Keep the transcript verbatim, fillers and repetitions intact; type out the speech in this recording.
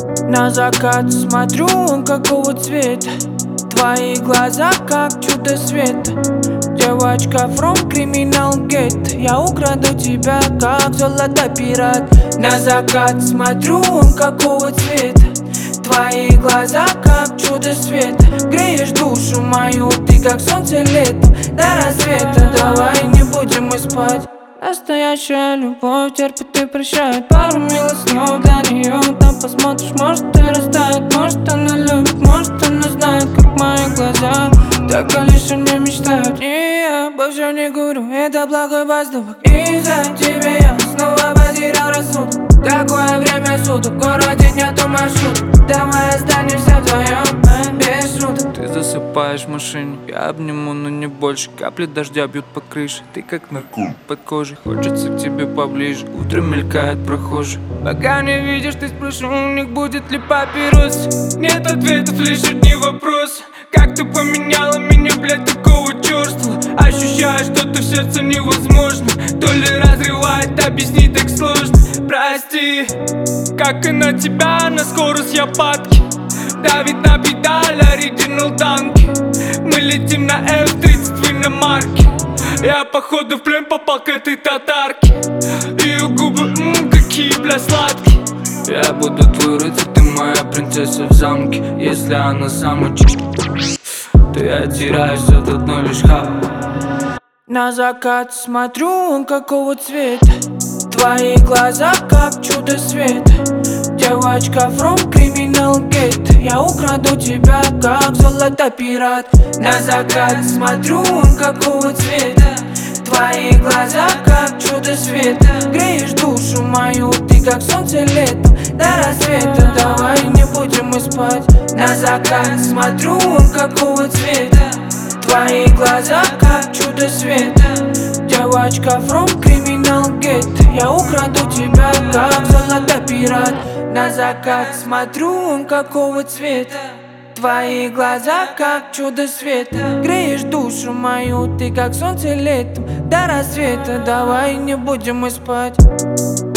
На закат смотрю, он какого цвета. Твои глаза как чудо света. Девочка from Criminal Gate. Я украду тебя, как золото пират. На закат смотрю, он какого цвета. Твои глаза как чудо света. Греешь душу мою, ты как солнце летом. До рассвета давай не будем мы спать. Настоящая любовь терпит и прощает. Пару милых снов для нее. Там посмотришь, может и растает. Может она любит, может она знает, как мои глаза так лишь не мечтают. И я обо всем не говорю, это благой поступок. Из-за тебя я снова потерял рассудок. Такое время суток, в городе нету маршруток. Давай останемся вдвоем, без шуток. Ты засыпаешь в машине, я обниму, но не больше. Капли дождя бьют по крыше, ты как наркотик под кожей. Хочется к тебе поближе, утром мелькает прохожий. Пока не видишь, ты спрошу, у них будет ли папирос. Нет ответов, лишь одни вопросы. Как ты поменяла меня, блядь, такого чёрства. Ощущаю, что-то в сердце невозможно. То ли разрывает, объяснить так сложно. Прости, как и на тебя, на скорость я падки. Давит на педаль, оригинал танки. Мы летим на эф тридцать в иномарке. Я походу в плен попал к этой татарке. Ее губы, ммм, какие, бля, сладкие. Я буду твой рыцарь, ты моя принцесса в замке. Если она сама ч***, ты отираешься от одной лишь ха. На закат смотрю, он какого цвета. Твои глаза как чудо света. Девочка from Criminal Gate. Я украду тебя, как золото пират. На закат смотрю, он какого цвета. Твои глаза как чудо света. Греешь душу мою, ты как солнце летом. До рассвета давай не будем мы спать. На закат смотрю, он какого цвета. Твои глаза как чудо света. Девочка from Criminal Gate. Я украду тебя, как золото пират. На закат смотрю, он какого цвета. Твои глаза как чудо света. Греешь душу мою, ты как солнце летом. До рассвета давай не будем мы спать.